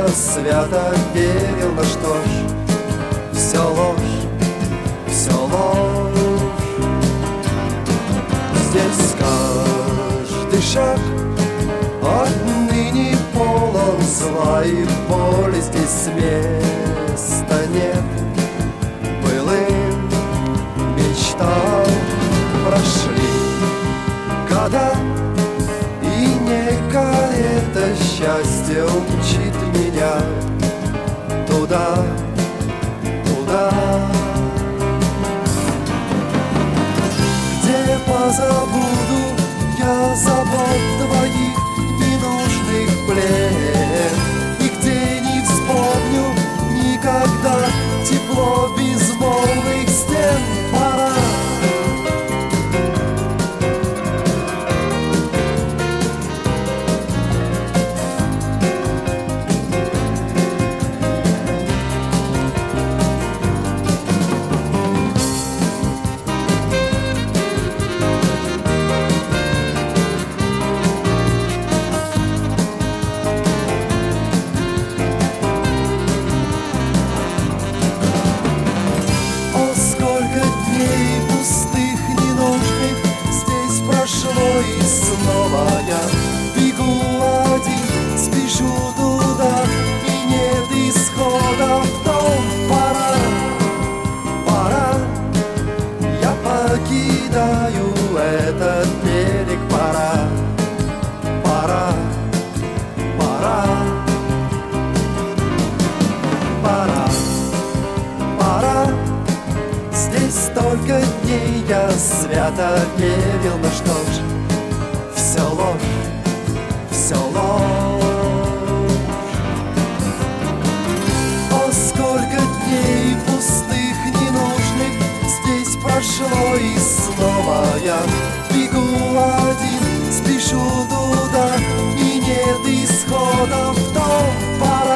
я свято верил, но что ж, все ложь, все ложь. Здесь каждый шаг отныне полон зла и боли. Здесь места нет былым мечтам. Прошли года, и некое это счастье умчит меня туда, туда, где позабуду я забот твоих ненужных плен, и где не вспомню никогда тепло безмолвных стен. Пора и снова я бегу один, спешу туда, и нет исхода. В том пора, пора, я покидаю этот берег. Пора, пора, пора, пора, пора. Здесь столько дней я свято верил, но что ж, все ложь, все ложь. О, сколько дней пустых, ненужных здесь прошло, и снова я бегу один, спешу туда, и нет исхода. В том пора.